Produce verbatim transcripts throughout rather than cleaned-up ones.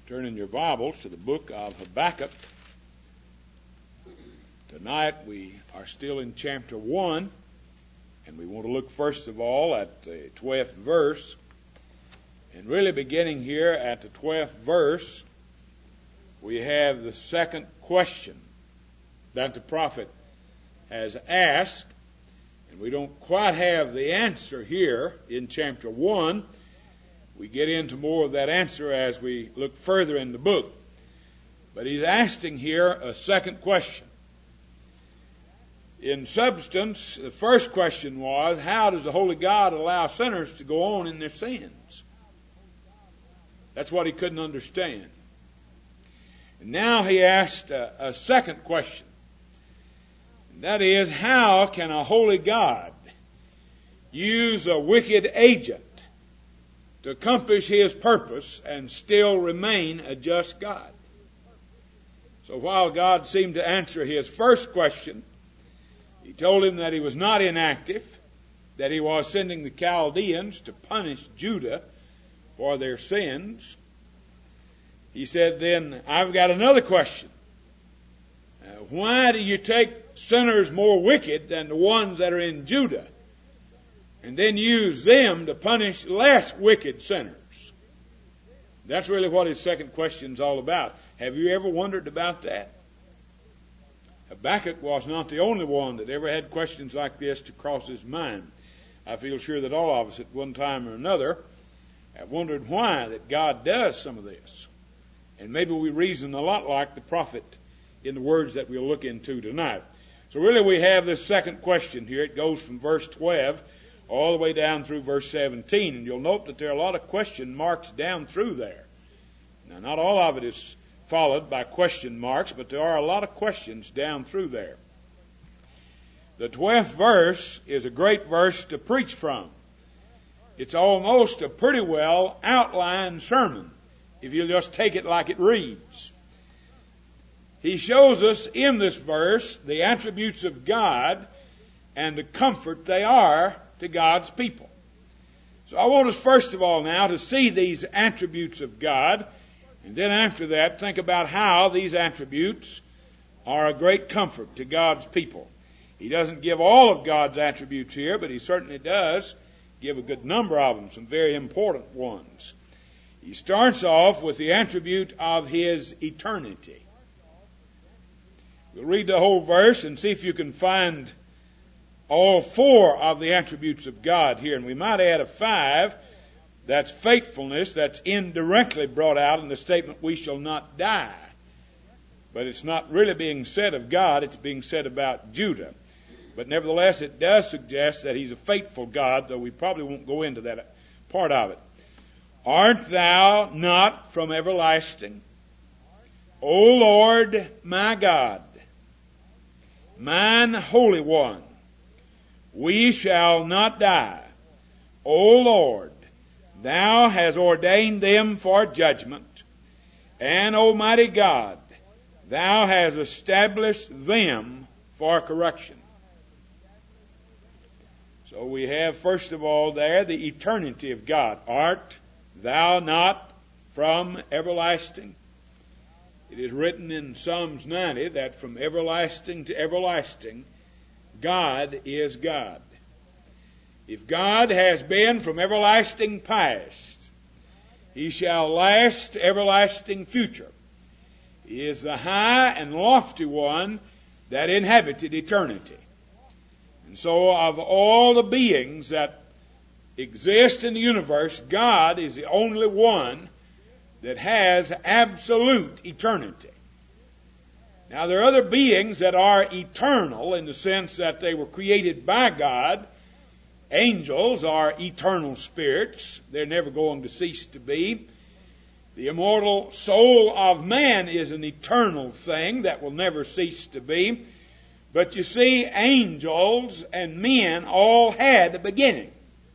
Turn in your Bibles to the book of Habakkuk. Tonight we are still in chapter one, and we want to look first of all at the twelfth verse. And really beginning here at the twelfth verse, we have the second question that the prophet has asked. And we don't quite have the answer here in chapter one. We get into more of that answer as we look further in the book. But he's asking here a second question. In substance, the first question was, how does the Holy God allow sinners to go on in their sins? That's what he couldn't understand. And now he asked a, a second question. And that is, how can a holy God use a wicked agent to accomplish His purpose and still remain a just God? So while God seemed to answer his first question, He told him that He was not inactive, that He was sending the Chaldeans to punish Judah for their sins. He said, then, I've got another question. Uh, why do you take sinners more wicked than the ones that are in Judah, and then use them to punish less wicked sinners? That's really what his second question is all about. Have you ever wondered about that? Habakkuk was not the only one that ever had questions like this to cross his mind. I feel sure that all of us at one time or another have wondered why that God does some of this. And maybe we reason a lot like the prophet in the words that we'll look into tonight. So really we have this second question here. It goes from verse twelve all the way down through verse seventeen. And you'll note that there are a lot of question marks down through there. Now, not all of it is followed by question marks, but there are a lot of questions down through there. The twelfth verse is a great verse to preach from. It's almost a pretty well outlined sermon, if you'll just take it like it reads. He shows us in this verse the attributes of God and the comfort they are to God's people. So I want us first of all now to see these attributes of God, and then after that think about how these attributes are a great comfort to God's people. He doesn't give all of God's attributes here, but He certainly does give a good number of them, some very important ones. He starts off with the attribute of His eternity. We'll read the whole verse and see if you can find all four of the attributes of God here. And we might add a five. That's faithfulness. That's indirectly brought out in the statement, we shall not die. But it's not really being said of God. It's being said about Judah. But nevertheless, it does suggest that He's a faithful God, though we probably won't go into that part of it. Art thou not from everlasting, O Lord my God, mine Holy One? We shall not die. O Lord, Thou hast ordained them for judgment, and Almighty God, Thou hast established them for correction. So we have first of all there the eternity of God. Art thou not from everlasting? It is written in Psalms ninety that from everlasting to everlasting, God is God. If God has been from everlasting past, He shall last to everlasting future. He is the high and lofty one that inhabited eternity. And so of all the beings that exist in the universe, God is the only one that has absolute eternity. Now there are other beings that are eternal in the sense that they were created by God. Angels are eternal spirits. They're never going to cease to be. The immortal soul of man is an eternal thing that will never cease to be. But you see, angels and men all had a beginning.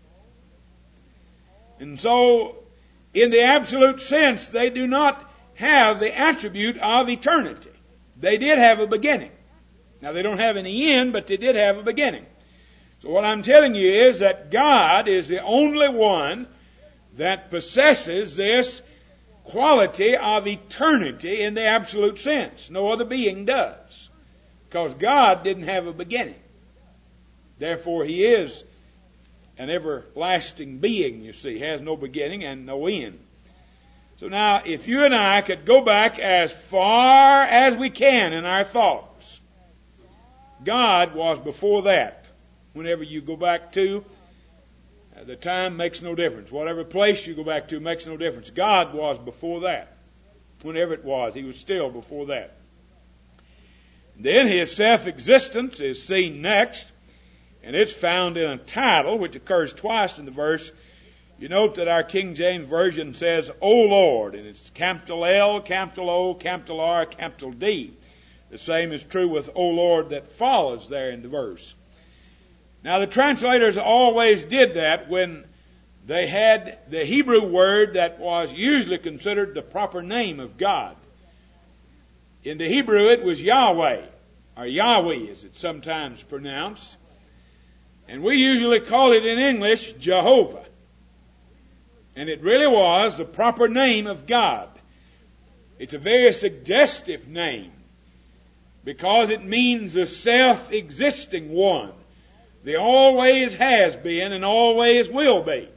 And so, in the absolute sense, they do not have the attribute of eternity. They did have a beginning. Now, they don't have any end, but they did have a beginning. So what I'm telling you is that God is the only one that possesses this quality of eternity in the absolute sense. No other being does. Because God didn't have a beginning. Therefore, He is an everlasting being, you see. He has no beginning and no end. So now, if you and I could go back as far as we can in our thoughts, God was before that. Whenever you go back to, the time makes no difference. Whatever place you go back to makes no difference. God was before that. Whenever it was, He was still before that. Then His self-existence is seen next, and it's found in a title which occurs twice in the verse. You note that our King James Version says, O Lord, and it's capital L, capital O, capital R, capital D. The same is true with O Lord that follows there in the verse. Now the translators always did that when they had the Hebrew word that was usually considered the proper name of God. In the Hebrew it was Yahweh, or Yahweh as it's sometimes pronounced. And we usually call it in English Jehovah. And it really was the proper name of God. It's a very suggestive name because it means the self-existing one. The always has been and always will be.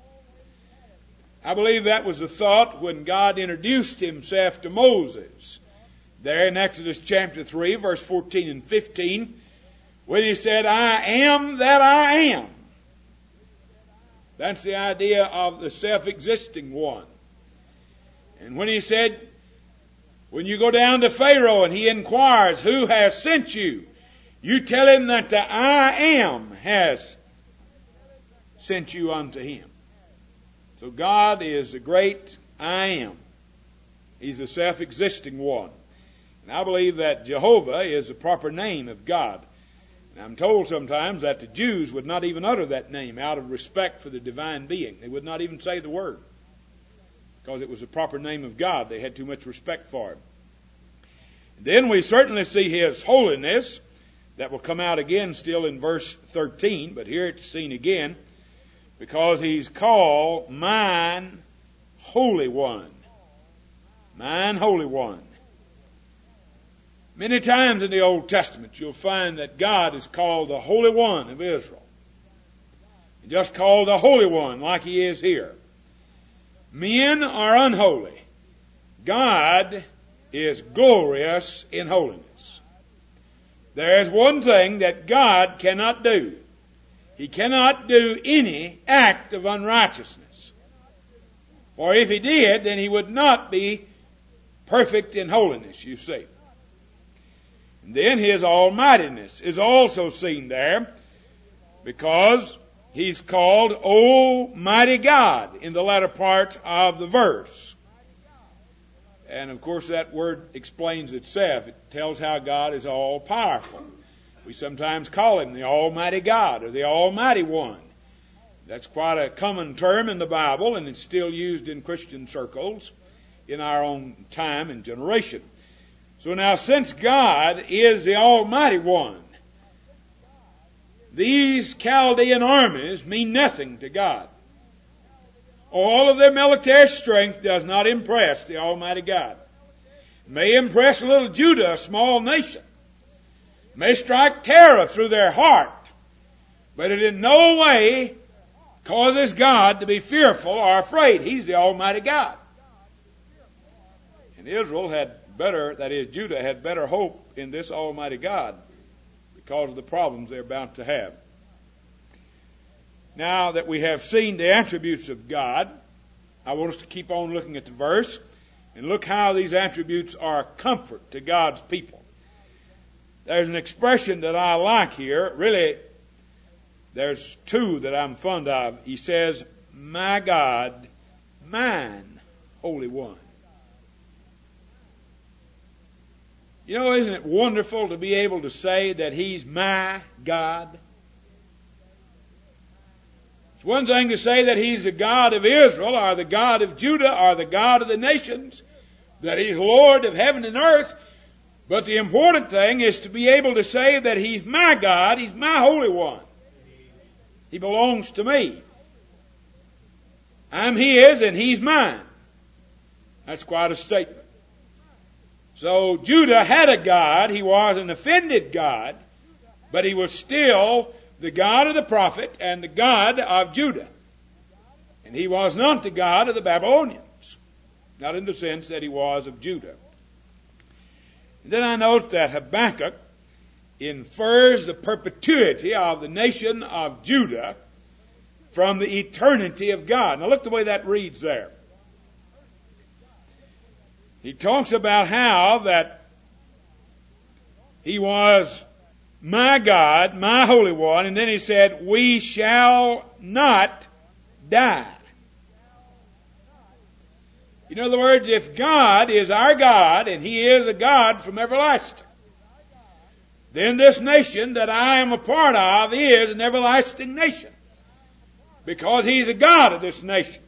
I believe that was the thought when God introduced Himself to Moses. There in Exodus chapter three, verse fourteen and fifteen, when He said, I am that I am. That's the idea of the self-existing one. And when He said, when you go down to Pharaoh and he inquires, who has sent you? You tell him that the I am has sent you unto him. So God is the great I am. He's the self-existing one. And I believe that Jehovah is the proper name of God. And I'm told sometimes that the Jews would not even utter that name out of respect for the divine being. They would not even say the word, because it was the proper name of God. They had too much respect for Him. Then we certainly see His holiness. That will come out again still in verse thirteen, but here it's seen again because He's called Mine Holy One. Mine Holy One. Many times in the Old Testament you'll find that God is called the Holy One of Israel. Just called the Holy One like He is here. Men are unholy. God is glorious in holiness. There is one thing that God cannot do. He cannot do any act of unrighteousness. For if He did, then He would not be perfect in holiness, you see. And then His almightiness is also seen there, because He's called Almighty God in the latter part of the verse. And of course that word explains itself. It tells how God is all powerful. We sometimes call Him the Almighty God or the Almighty One. That's quite a common term in the Bible, and it's still used in Christian circles in our own time and generation. So now, since God is the Almighty One, these Chaldean armies mean nothing to God. All of their military strength does not impress the Almighty God. It may impress little Judah, a small nation. It may strike terror through their heart. But it in no way causes God to be fearful or afraid. He's the Almighty God. And Israel had better, that is, Judah had better hope in this Almighty God because of the problems they're about to have. Now that we have seen the attributes of God, I want us to keep on looking at the verse and look how these attributes are a comfort to God's people. There's an expression that I like here. Really, there's two that I'm fond of. He says, my God, mine Holy One. You know, isn't it wonderful to be able to say that He's my God? It's one thing to say that He's the God of Israel or the God of Judah or the God of the nations, that He's Lord of heaven and earth. But the important thing is to be able to say that He's my God, He's my Holy One. He belongs to me. I'm His and He's mine. That's quite a statement. So Judah had a God. He was an offended God, but he was still the God of the prophet and the God of Judah. And he was not the God of the Babylonians, not in the sense that he was of Judah. And then I note that Habakkuk infers the perpetuity of the nation of Judah from the eternity of God. Now look the way that reads there. He talks about how that he was my God, my Holy One, and then he said, we shall not die. In other words, if God is our God, and He is a God from everlasting, then this nation that I am a part of is an everlasting nation, because He's a God of this nation.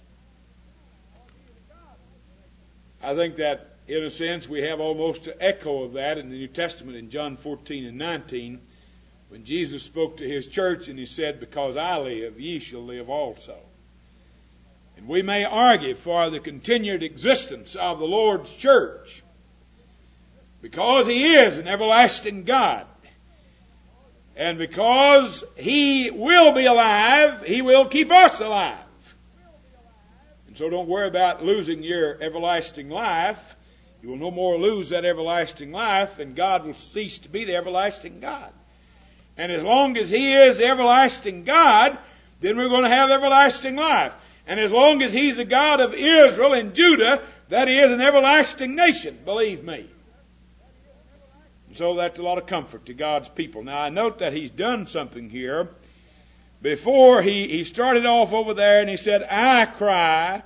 I think that, in a sense, we have almost an echo of that in the New Testament in John fourteen and nineteen, when Jesus spoke to His church and He said, because I live, ye shall live also. And we may argue for the continued existence of the Lord's church, because He is an everlasting God. And because He will be alive, He will keep us alive. And so don't worry about losing your everlasting life. You will no more lose that everlasting life, and God will cease to be the everlasting God. And as long as He is the everlasting God, then we're going to have everlasting life. And as long as He's the God of Israel and Judah, that is an everlasting nation, believe me. So that's a lot of comfort to God's people. Now I note that He's done something here. Before he, he started off over there and he said, I cry.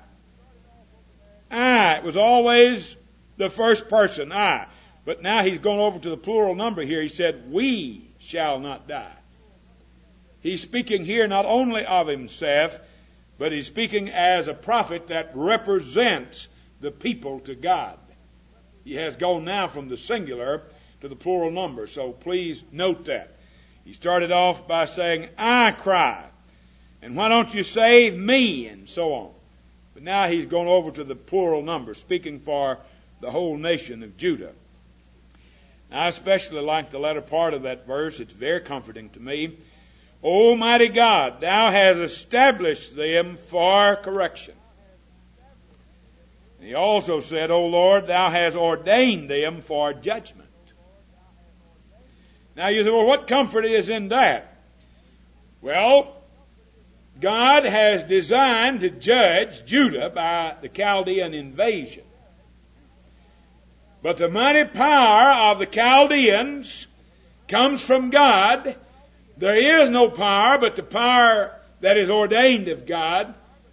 I. It was always the first person, I. But now he's gone over to the plural number here. He said, we shall not die. He's speaking here not only of himself, but he's speaking as a prophet that represents the people to God. He has gone now from the singular to the plural number, so please note that. He started off by saying, I cry, and why don't you save me, and so on. But now he's gone over to the plural number, speaking for the whole nation of Judah. Now, I especially like the latter part of that verse. It's very comforting to me. Almighty God, Thou hast established them for correction. And he also said, O Lord, Thou hast ordained them for judgment. Now you say, well, what comfort is in that? Well, God has designed to judge Judah by the Chaldean invasion. But the mighty power of the Chaldeans comes from God. There is no power but the power that is ordained of God.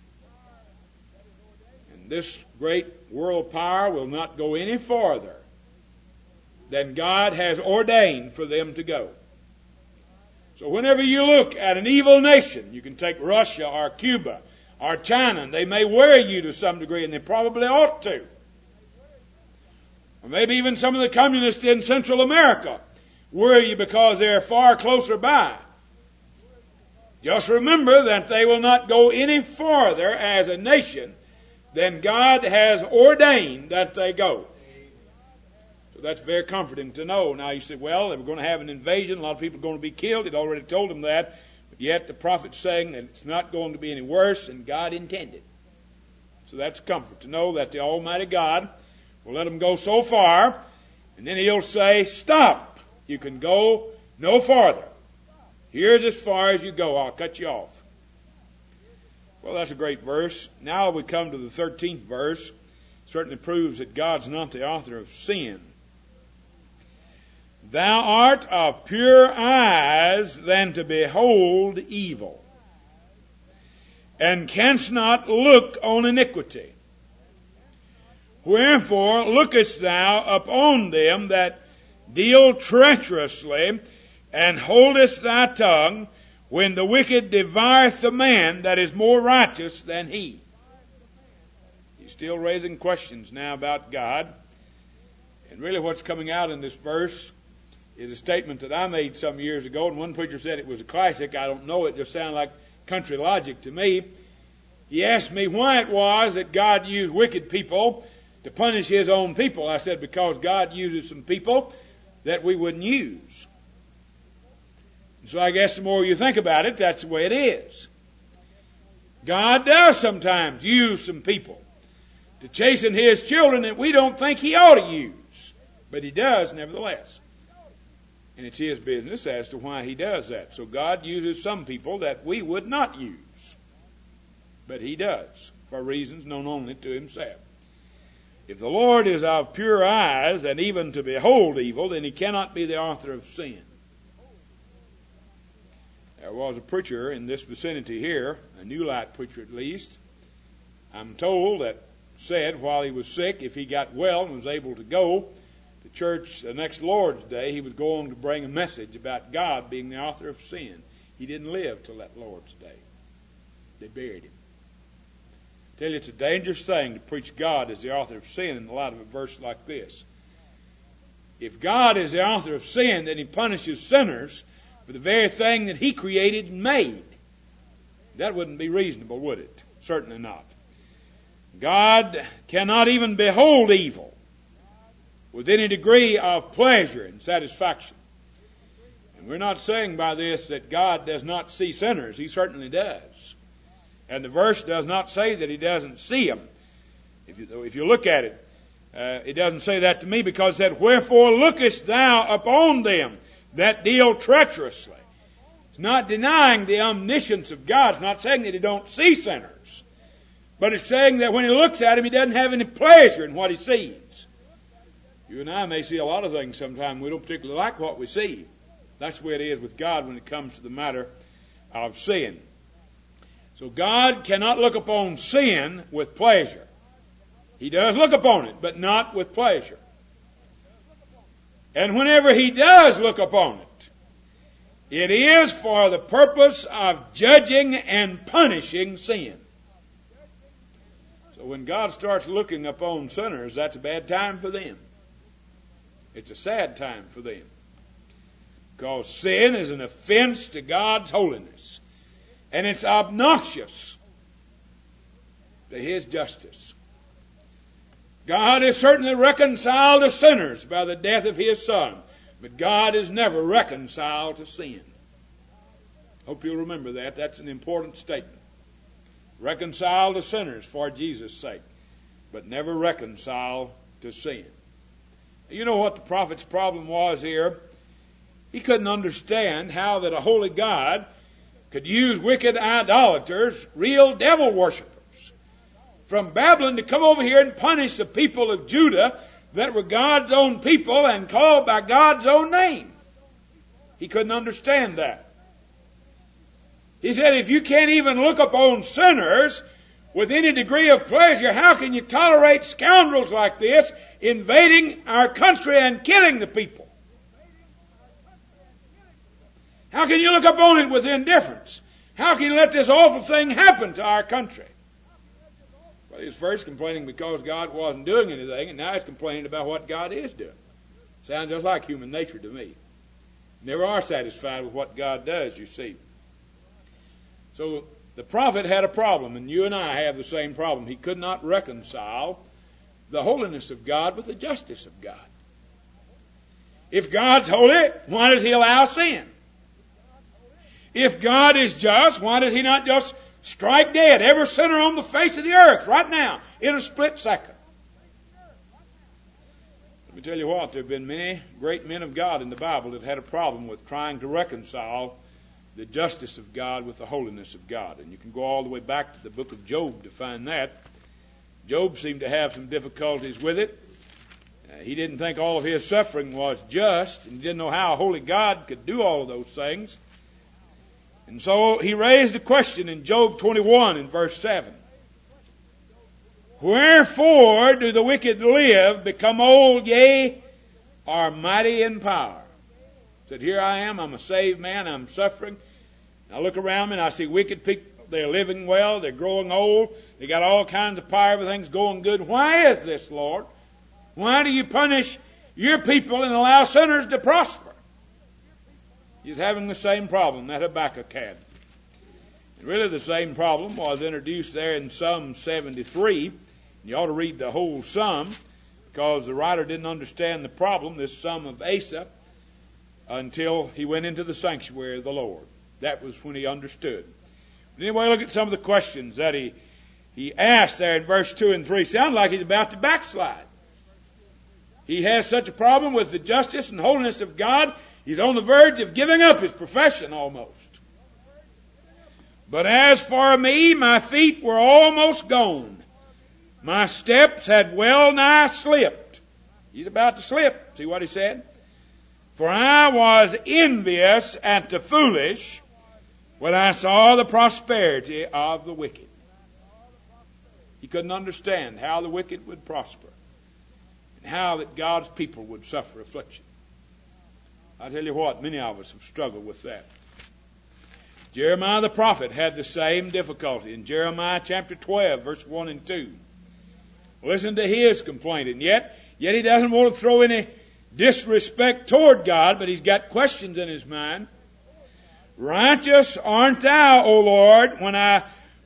And this great world power will not go any farther than God has ordained for them to go. So whenever you look at an evil nation, you can take Russia or Cuba or China, and they may worry you to some degree, and they probably ought to. Or maybe even some of the communists in Central America worry you because they're far closer by. Just remember that they will not go any farther as a nation than God has ordained that they go. So that's very comforting to know. Now you say, well, they were going to have an invasion. A lot of people are going to be killed. It already told them that. But yet the prophet's saying that it's not going to be any worse than God intended. So that's comfort to know that the Almighty God will let them go so far, and then He'll say, stop. You can go no farther. Here's as far as you go. I'll cut you off. Well, that's a great verse. Now we come to the thirteenth verse. It certainly proves that God's not the author of sin. Thou art of purer eyes than to behold evil, and canst not look on iniquity. Wherefore lookest thou upon them that deal treacherously, and holdest thy tongue, when the wicked devoureth the man that is more righteous than he. He's still raising questions now about God. And really what's coming out in this verse is a statement that I made some years ago, and one preacher said it was a classic. I don't know, it just sounded like country logic to me. He asked me why it was that God used wicked people to punish His own people. I said because God uses some people that we wouldn't use. So I guess the more you think about it, that's the way it is. God does sometimes use some people to chasten His children that we don't think He ought to use. But He does nevertheless. And it's His business as to why He does that. So God uses some people that we would not use. But He does, for reasons known only to Himself. If the Lord is of pure eyes and even to behold evil, then He cannot be the author of sin. There was a preacher in this vicinity here, a New Light preacher at least, I'm told, that said while he was sick, if he got well and was able to go to church the next Lord's Day, he was going to bring a message about God being the author of sin. He didn't live till that Lord's Day. They buried him. I tell you, it's a dangerous thing to preach God as the author of sin in the light of a verse like this. If God is the author of sin, then He punishes sinners for the very thing that He created and made. That wouldn't be reasonable, would it? Certainly not. God cannot even behold evil with any degree of pleasure and satisfaction. And we're not saying by this that God does not see sinners. He certainly does. And the verse does not say that He doesn't see them. If you, if you look at it, uh, it doesn't say that to me, because it said, wherefore lookest thou upon them that deal treacherously. It's not denying the omniscience of God. It's not saying that He don't see sinners. But it's saying that when He looks at them, He doesn't have any pleasure in what He sees. You and I may see a lot of things sometimes. We don't particularly like what we see. That's the way it is with God when it comes to the matter of sin. So God cannot look upon sin with pleasure. He does look upon it, but not with pleasure. And whenever He does look upon it, it is for the purpose of judging and punishing sin. So when God starts looking upon sinners, that's a bad time for them. It's a sad time for them. Because sin is an offense to God's holiness. And it's obnoxious to His justice. God is certainly reconciled to sinners by the death of His Son, but God is never reconciled to sin. Hope you'll remember that. That's an important statement. Reconciled to sinners for Jesus' sake, but never reconciled to sin. You know what the prophet's problem was here? He couldn't understand how that a holy God could use wicked idolaters, real devil worshippers, from Babylon to come over here and punish the people of Judah that were God's own people and called by God's own name. He couldn't understand that. He said, if you can't even look upon sinners with any degree of pleasure, how can you tolerate scoundrels like this invading our country and killing the people? How can you look upon it with indifference? How can you let this awful thing happen to our country? Well, he was first complaining because God wasn't doing anything, and now he's complaining about what God is doing. Sounds just like human nature to me. Never are satisfied with what God does, you see. So the prophet had a problem, and you and I have the same problem. He could not reconcile the holiness of God with the justice of God. If God's holy, why does He allow sin? If God is just, why does He not just strike dead every sinner on the face of the earth right now in a split second? Let me tell you what, there have been many great men of God in the Bible that had a problem with trying to reconcile the justice of God with the holiness of God. And you can go all the way back to the book of Job to find that. Job seemed to have some difficulties with it. Uh, he didn't think all of his suffering was just, and he didn't know how a holy God could do all of those things. And so he raised a question in Job twenty-one in verse seven. Wherefore do the wicked live, become old, yea, are mighty in power? He said, here I am, I'm a saved man, I'm suffering. I look around me and I see wicked people, they're living well, they're growing old, they got all kinds of power, everything's going good. Why is this, Lord? Why do you punish your people and allow sinners to prosper? He's having the same problem that Habakkuk had. And really the same problem was introduced there in Psalm seventy-three. You ought to read the whole Psalm. because the writer didn't understand the problem, this son of Asa, until he went into the sanctuary of the Lord. That was when he understood. But anyway, look at some of the questions that he, he asked there in verse two and three. Sound like he's about to backslide. He has such a problem with the justice and holiness of God, he's on the verge of giving up his profession almost. But as for me, my feet were almost gone. My steps had well nigh slipped. He's about to slip. See what he said? For I was envious at the foolish when I saw the prosperity of the wicked. He couldn't understand how the wicked would prosper and how that God's people would suffer affliction. I tell you what, many of us have struggled with that. Jeremiah the prophet had the same difficulty in Jeremiah chapter twelve, verse one and two. Listen to his complaint, and yet, yet he doesn't want to throw any disrespect toward God, but he's got questions in his mind. Righteous art thou, O Lord, when I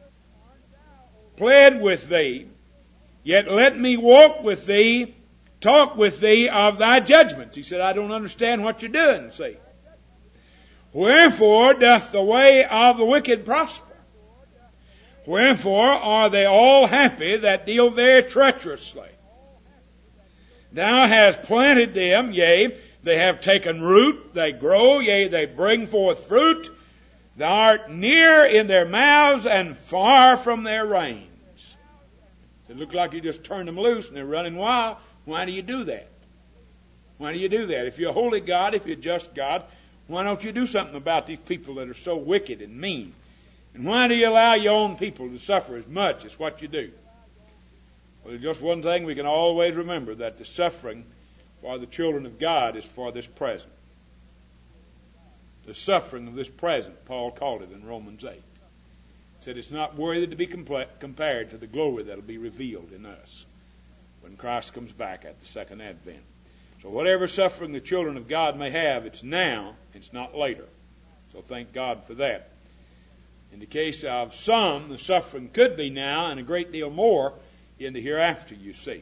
pled with thee, yet let me walk with thee, talk with thee of thy judgments. He said, I don't understand what you're doing, see. Wherefore doth the way of the wicked prosper? Wherefore are they all happy that deal very treacherously? Thou hast planted them, yea, they have taken root, they grow, yea, they bring forth fruit. Thou art near in their mouths and far from their reins. It looks like you just turned them loose and they're running wild. Why do you do that? Why do you do that? If you're a holy God, if you're a just God, why don't you do something about these people that are so wicked and mean? And why do you allow your own people to suffer as much as what you do? Well, there's just one thing we can always remember, that the suffering for the children of God is for this present. The suffering of this present, Paul called it in Romans eight. He said it's not worthy to be compared to the glory that will be revealed in us when Christ comes back at the second advent. So whatever suffering the children of God may have, it's now, it's not later. So thank God for that. In the case of some, the suffering could be now and a great deal more in the hereafter, you see.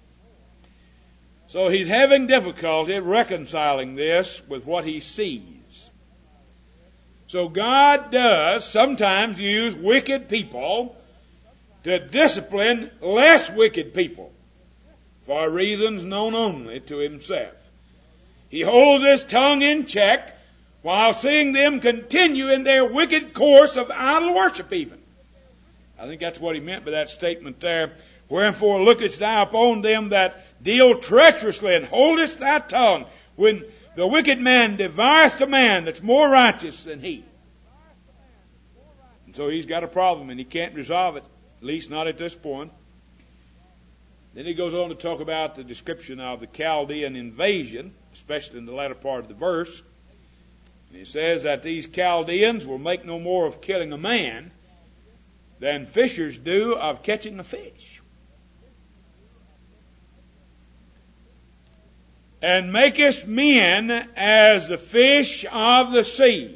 So he's having difficulty reconciling this with what he sees. So God does sometimes use wicked people to discipline less wicked people for reasons known only to himself. He holds his tongue in check while seeing them continue in their wicked course of idol worship even. I think that's what he meant by that statement there. Wherefore lookest thou upon them that deal treacherously, and holdest thy tongue, when the wicked man devoureth the man that's more righteous than he. And so he's got a problem, and he can't resolve it, at least not at this point. Then he goes on to talk about the description of the Chaldean invasion, especially in the latter part of the verse. And he says that these Chaldeans will make no more of killing a man than fishers do of catching a fish. And makest men as the fish of the sea,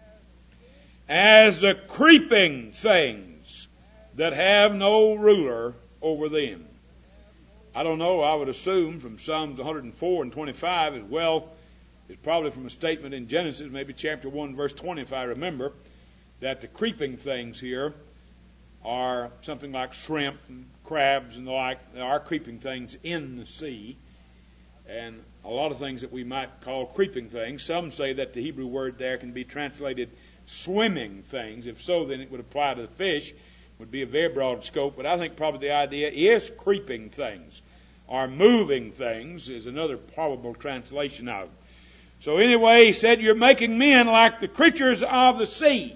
as the creeping things that have no ruler over them. I don't know, I would assume from Psalms one hundred four and twenty-five as well as probably from a statement in Genesis, maybe chapter one, verse twenty, if I remember, that the creeping things here are something like shrimp and crabs and the like. There are creeping things in the sea, and a lot of things that we might call creeping things. Some say that the Hebrew word there can be translated swimming things. If so, then it would apply to the fish. It would be a very broad scope, but I think probably the idea is creeping things, or moving things is another probable translation of it. So anyway, he said, you're making men like the creatures of the sea.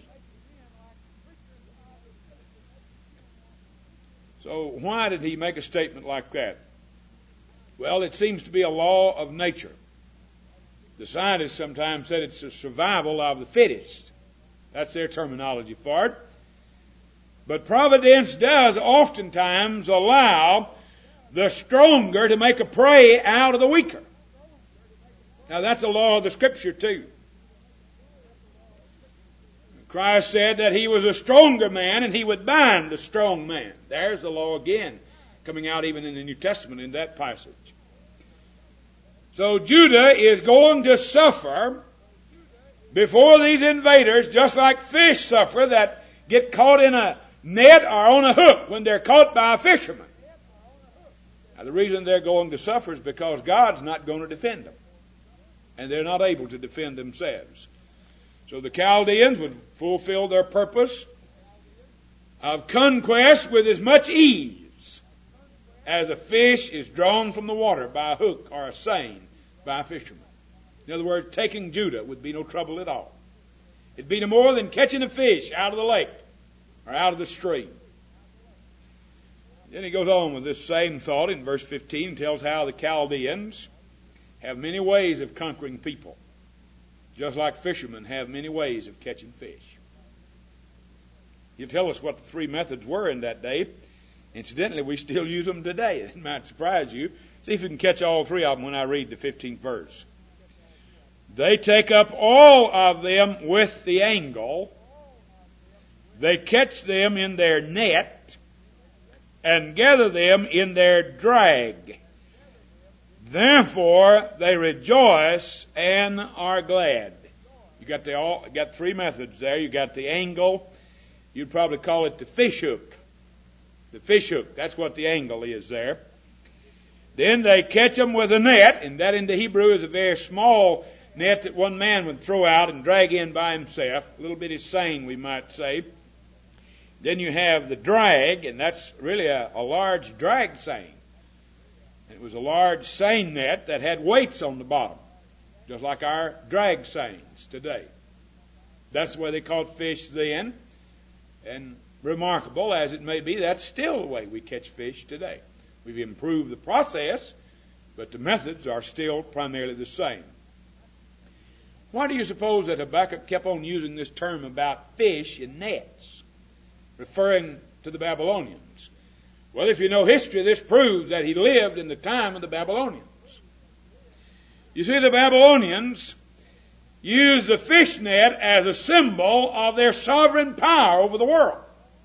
So why did he make a statement like that? Well, it seems to be a law of nature. The scientists sometimes said it's a survival of the fittest. That's their terminology for it. But providence does oftentimes allow the stronger to make a prey out of the weaker. Now that's a law of the Scripture too. Christ said that he was a stronger man and he would bind the strong man. There's the law again, coming out even in the New Testament in that passage. So Judah is going to suffer before these invaders, just like fish suffer that get caught in a net or on a hook when they're caught by a fisherman. Now, the reason they're going to suffer is because God's not going to defend them. And they're not able to defend themselves. So the Chaldeans would fulfill their purpose of conquest with as much ease as a fish is drawn from the water by a hook or a seine by a fisherman. In other words, taking Judah would be no trouble at all. It'd be no more than catching a fish out of the lake or out of the stream. Then he goes on with this same thought in verse fifteen, tells how the Chaldeans have many ways of conquering people, just like fishermen have many ways of catching fish. He'll tell us what the three methods were in that day. Incidentally, we still use them today. It might surprise you. See if you can catch all three of them when I read the fifteenth verse. They take up all of them with the angle. They catch them in their net and gather them in their drag. Therefore, they rejoice and are glad. You got the all, got three methods there. You got the angle. You'd probably call it the fish hook. The fish hook. That's what the angle is there. Then they catch them with a net, and that in the Hebrew is a very small net that one man would throw out and drag in by himself. A little bitty seine, we might say. Then you have the drag, and that's really a, a large drag seine. It was a large seine net that had weights on the bottom, just like our drag seines today. That's the way they caught fish then. And remarkable as it may be, that's still the way we catch fish today. We've improved the process, but the methods are still primarily the same. Why do you suppose that Habakkuk kept on using this term about fish in nets, referring to the Babylonians? Well, if you know history, this proves that he lived in the time of the Babylonians. You see, the Babylonians used the fish net as a symbol of their sovereign power over the world.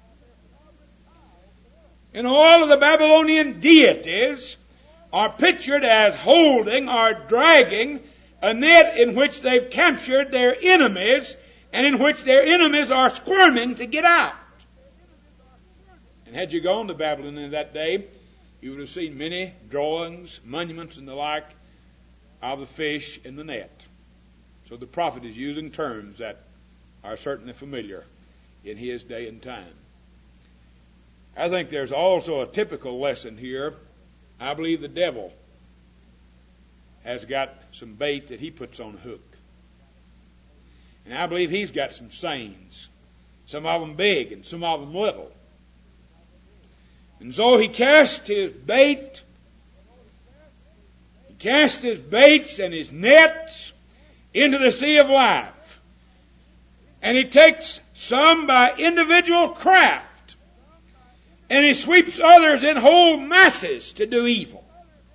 And all of the Babylonian deities are pictured as holding or dragging a net in which they've captured their enemies and in which their enemies are squirming to get out. And had you gone to Babylon in that day, you would have seen many drawings, monuments, and the like of the fish in the net. So the prophet is using terms that are certainly familiar in his day and time. I think there's also a typical lesson here. I believe the devil has got some bait that he puts on a hook. And I believe he's got some seines. Some of them big and some of them little. And so he cast his bait, he cast his baits and his nets into the sea of life. And he takes some by individual craft, and he sweeps others in whole masses to do evil.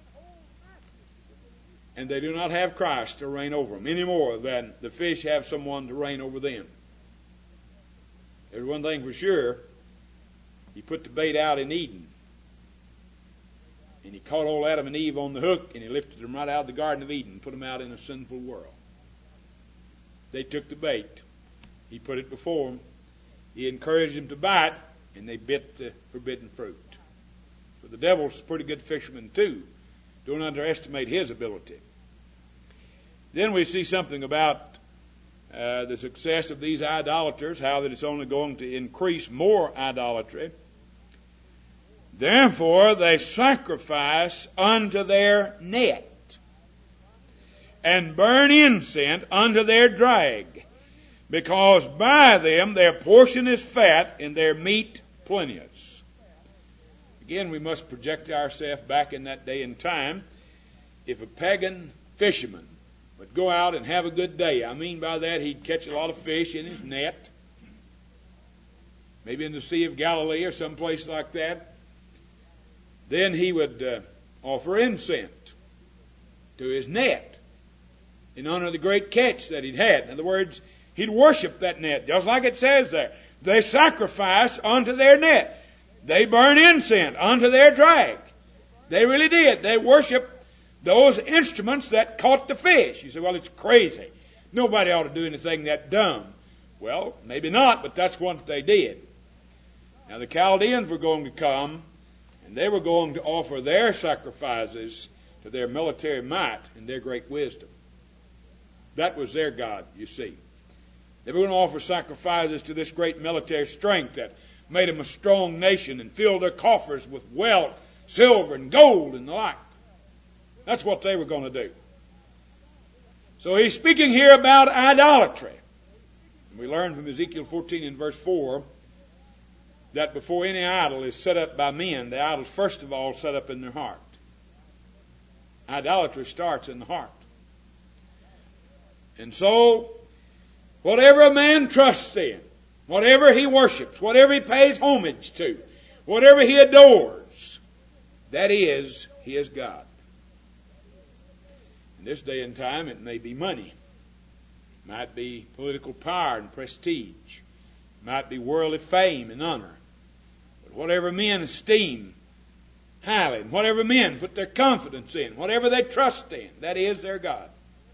And they do not have Christ to reign over them any more than the fish have someone to reign over them. There's one thing for sure. He put the bait out in Eden. And he caught old Adam and Eve on the hook, and he lifted them right out of the Garden of Eden and put them out in a sinful world. They took the bait. He put it before them. He encouraged them to bite, and they bit the forbidden fruit. But the devil's a pretty good fisherman too. Don't underestimate his ability. Then we see something about uh, the success of these idolaters, how that it's only going to increase more idolatry. Therefore they sacrifice unto their net, and burn incense unto their drag, because by them their portion is fat, and their meat plenteous. Again, we must project ourselves back in that day and time. If a pagan fisherman would go out and have a good day, I mean by that he'd catch a lot of fish in his net, maybe in the Sea of Galilee or someplace like that, then he would uh, offer incense to his net in honor of the great catch that he'd had. In other words, he'd worship that net, just like it says there. They sacrifice unto their net. They burn incense unto their drag. They really did. They worship Those instruments that caught the fish. You say, well, it's crazy. Nobody ought to do anything that dumb. Well, maybe not, but that's what they did. Now the Chaldeans were going to come, and they were going to offer their sacrifices to their military might and their great wisdom. That was their God, you see. They were going to offer sacrifices to this great military strength that made them a strong nation and filled their coffers with wealth, silver and gold and the like. That's what they were going to do. So he's speaking here about idolatry. And we learn from Ezekiel fourteen and verse four that before any idol is set up by men, the idol is first of all set up in their heart. Idolatry starts in the heart. And so, whatever a man trusts in, whatever he worships, whatever he pays homage to, whatever he adores, that is his God. In this day and time, it may be money. It might be political power and prestige. It might be worldly fame and honor. But whatever men esteem highly, and whatever men put their confidence in, whatever they trust in, that is their God.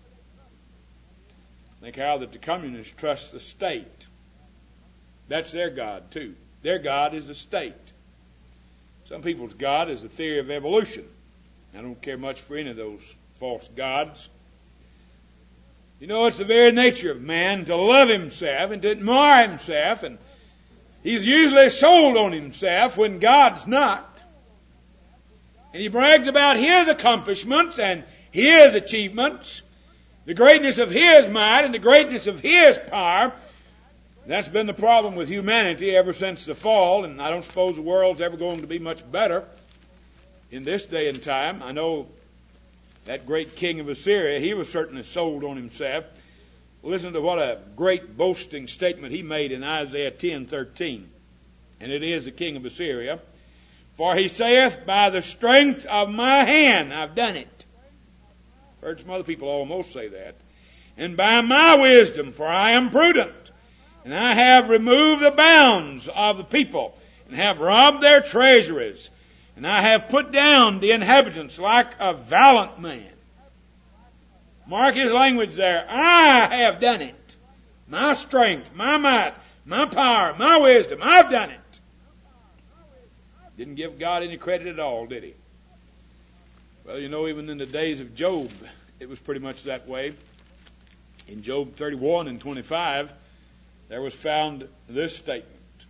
Think how that the communists trust the state. That's their God too. Their God is the state. Some people's God is the theory of evolution. I don't care much for any of those false gods. You know, it's the very nature of man to love himself and to admire himself, and he's usually sold on himself when God's not. And he brags about his accomplishments and his achievements, the greatness of his might and the greatness of his power. That's been the problem with humanity ever since the fall, and I don't suppose the world's ever going to be much better in this day and time. I know that great king of Assyria, he was certainly sold on himself. Listen to what a great boasting statement he made in Isaiah ten thirteen. And it is the king of Assyria. For he saith, by the strength of my hand I've done it. Heard some other people almost say that. And by my wisdom, for I am prudent. And I have removed the bounds of the people, and have robbed their treasuries. And I have put down the inhabitants like a valiant man. Mark his language there. I have done it. My strength, my might, my power, my wisdom, I've done it. Didn't give God any credit at all, did he? Well, you know, even in the days of Job, it was pretty much that way. In Job thirty-one and twenty-five, there was found this statement.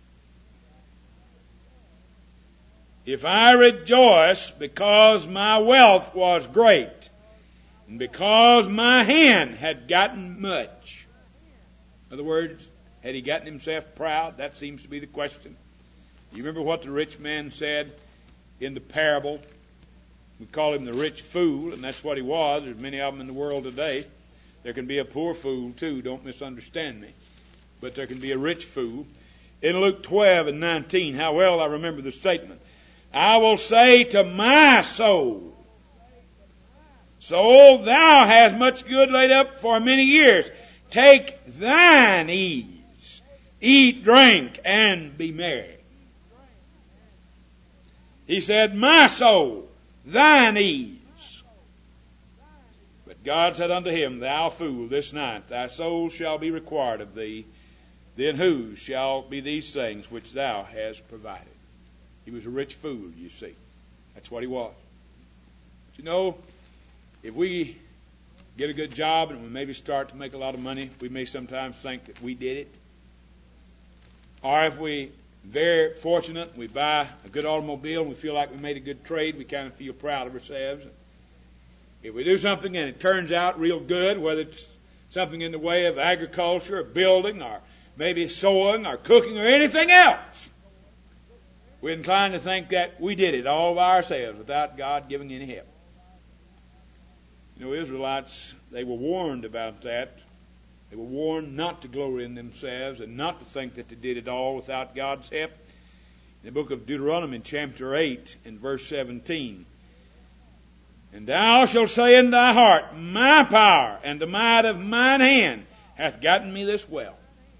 If I rejoice because my wealth was great, and because my hand had gotten much. In other words, had he gotten himself proud? That seems to be the question. You remember what the rich man said in the parable? We call him the rich fool, and that's what he was. There's many of them in the world today. There can be a poor fool too, don't misunderstand me. But there can be a rich fool. In Luke twelve and nineteen, how well I remember the statement. I will say to my soul, soul, thou hast much good laid up for many years. Take thine ease. Eat, drink, and be merry. He said, my soul, thine ease. But God said unto him, thou fool, this night thy soul shall be required of thee. Then whose shall be these things which thou hast provided? He was a rich fool, you see. That's what he was. But you know, if we get a good job and we maybe start to make a lot of money, we may sometimes think that we did it. Or if we very fortunate, we buy a good automobile and we feel like we made a good trade, we kind of feel proud of ourselves. If we do something and it turns out real good, whether it's something in the way of agriculture or building or maybe sewing or cooking or anything else, we're inclined to think that we did it all by ourselves without God giving any help. You know, Israelites, they were warned about that. They were warned not to glory in themselves and not to think that they did it all without God's help. In the book of Deuteronomy, chapter eight, and verse seventeen, and thou shalt say in thy heart, my power and the might of mine hand hath gotten me this wealth.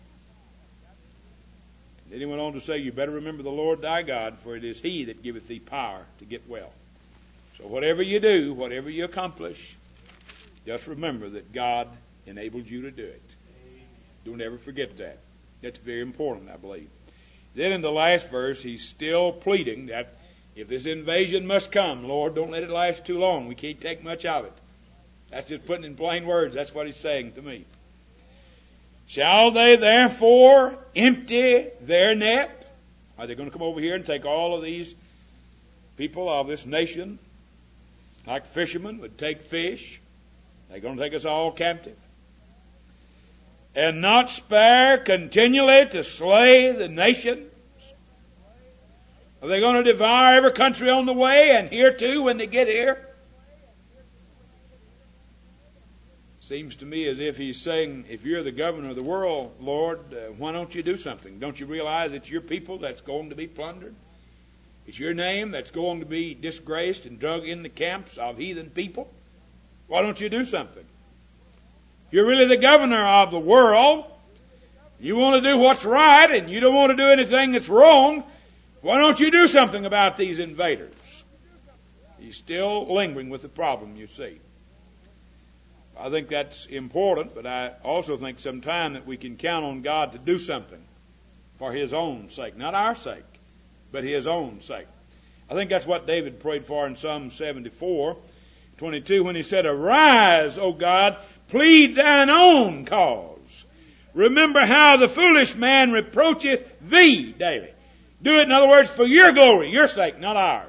Then he went on to say, you better remember the Lord thy God, for it is he that giveth thee power to get wealth. So whatever you do, whatever you accomplish, just remember that God enabled you to do it. Don't ever forget that. That's very important, I believe. Then in the last verse, he's still pleading that if this invasion must come, Lord, don't let it last too long. We can't take much of it. That's just putting in plain words. That's what he's saying to me. Shall they therefore empty their net? Are they going to come over here and take all of these people of this nation, like fishermen would take fish? They're going to take us all captive. And not spare continually to slay the nations? Are they going to devour every country on the way, and here too when they get here? Seems to me as if he's saying, if you're the governor of the world, Lord, uh, why don't you do something? Don't you realize it's your people that's going to be plundered? It's your name that's going to be disgraced and drug in the camps of heathen people? Why don't you do something? If you're really the governor of the world, you want to do what's right and you don't want to do anything that's wrong, why don't you do something about these invaders? He's still lingering with the problem, you see. I think that's important, but I also think sometime that we can count on God to do something for His own sake. Not our sake, but His own sake. I think that's what David prayed for in Psalm seventy-four, twenty-two, when he said, Arise, O God, plead thine own cause. Remember how the foolish man reproacheth thee daily. Do it, in other words, for your glory, your sake, not ours.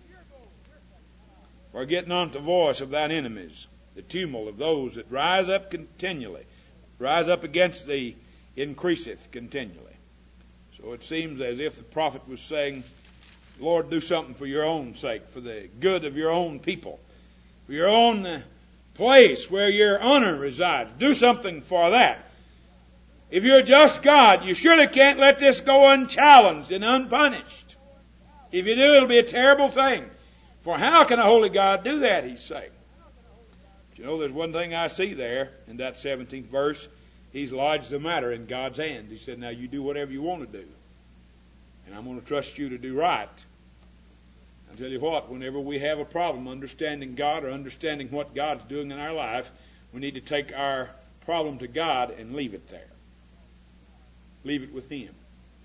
Forget not the voice of thine enemies, the tumult of those that rise up continually. Rise up against thee increaseth continually. So it seems as if the prophet was saying, Lord, do something for your own sake, for the good of your own people, for your own uh, place where your honor resides. Do something for that. If you're a just God, you surely can't let this go unchallenged and unpunished. If you do, it'll be a terrible thing. For how can a holy God do that, he's saying. But you know, there's one thing I see there in that seventeenth verse. He's lodged the matter in God's hands. He said, now you do whatever you want to do. And I'm going to trust you to do right. I'll tell you what, whenever we have a problem understanding God or understanding what God's doing in our life, we need to take our problem to God and leave it there. Leave it with Him.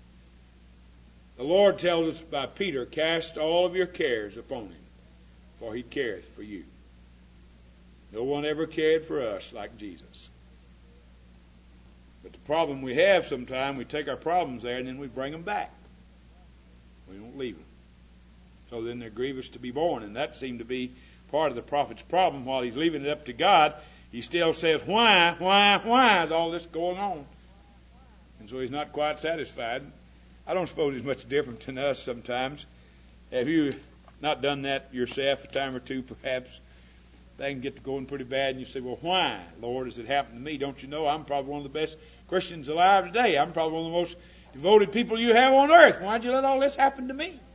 The Lord tells us by Peter, cast all of your cares upon Him, for He careth for you. No one ever cared for us like Jesus. But the problem we have sometimes, we take our problems there and then we bring them back. We don't leave them. So then they're grievous to be borne. And that seemed to be part of the prophet's problem. While he's leaving it up to God, he still says, why, why, why is all this going on? And so he's not quite satisfied. I don't suppose he's much different than us sometimes. Have you not done that yourself a time or two perhaps? They can get to going pretty bad and you say, well, why, Lord, has it happened to me? Don't you know I'm probably one of the best Christians alive today. I'm probably one of the most devoted people you have on earth. Why'd you let all this happen to me?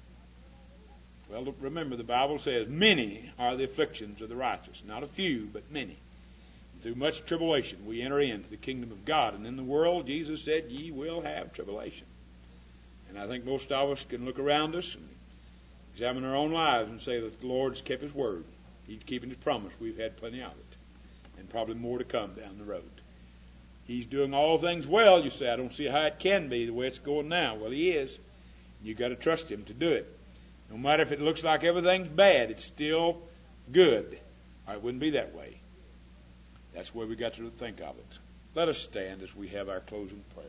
Well, remember the Bible says, many are the afflictions of the righteous. Not a few, but many. Through much tribulation we enter into the kingdom of God. And in the world, Jesus said, ye will have tribulation. And I think most of us can look around us and examine our own lives and say that the Lord's kept His word. He's keeping His promise. We've had plenty of it. And probably more to come down the road. He's doing all things well. You say, I don't see how it can be the way it's going now. Well, He is. You've got to trust Him to do it. No matter if it looks like everything's bad, it's still good. Or it wouldn't be that way. That's where we got to think of it. Let us stand as we have our closing prayer.